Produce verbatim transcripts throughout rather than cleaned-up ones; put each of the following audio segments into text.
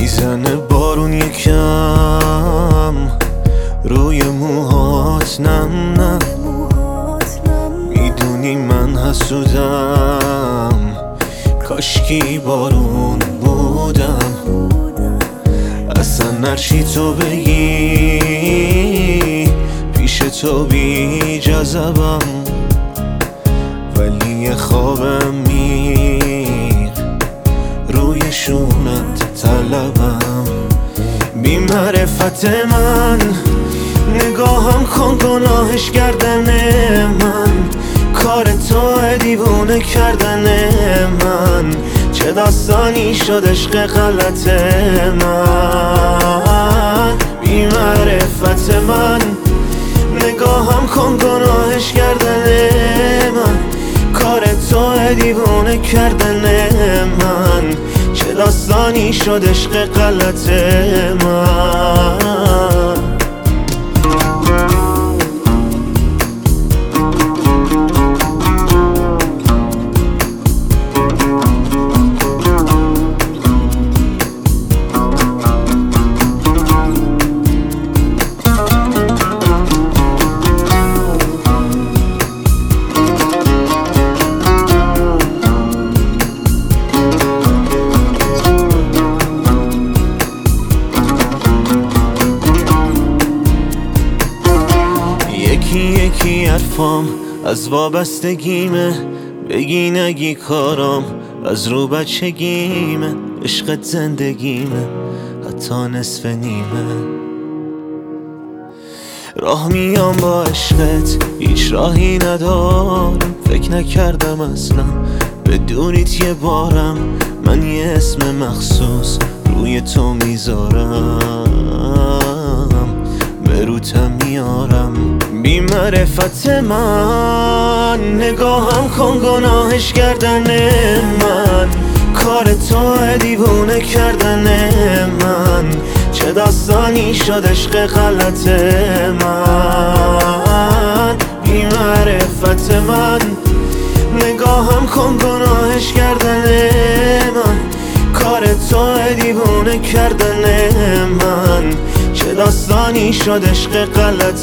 میزنه بارون یکم روی موهات، نم نم میدونی من حسودم، کاشکی بارون بودم. اصلا هرچی تو بگی پیش تو بی جذبم، ولی یه خوابم میر روی شونت طلبم. بی معرفت من نگاهم کن، گناهش کردن من، کار تو دیوونه کردن من. چه داستانی شد عشق غلط من؟ بی معرفت من نگاهم کن، گناهش کردن من، کار تو دیوونه کردن من. چه داستانی شد عشق غلط من؟ یکی یکی حرفام از وابستگیمه، بگی نگی کارام از رو بچگیمه. عشقت زندگیمه حتی نصف نیمه. راه میام با عشقت هیچ راهی ندارم، فکر نکردم اصلا بدونیت یه بارم من یه اسم مخصوص روی تو میذارم، به روتم میارم. بی معرفت من نگاهم کن، گناهش کردن من، کار تو دیوونه کردن من. چه داستانی شد عشق غلط من؟ بی معرفت من نگاهم کن، گناهش کردن من، کار تو دیوونه کردن من. چه داستانی شد عشق غلط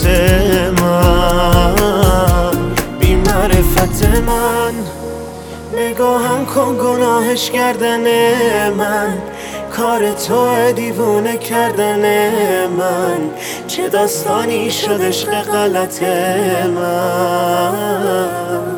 من؟ بی معرفت من نگاهم کن، گناهش کردن من، کار تو دیوونه کردن من. چه داستانی شد عشق غلط من؟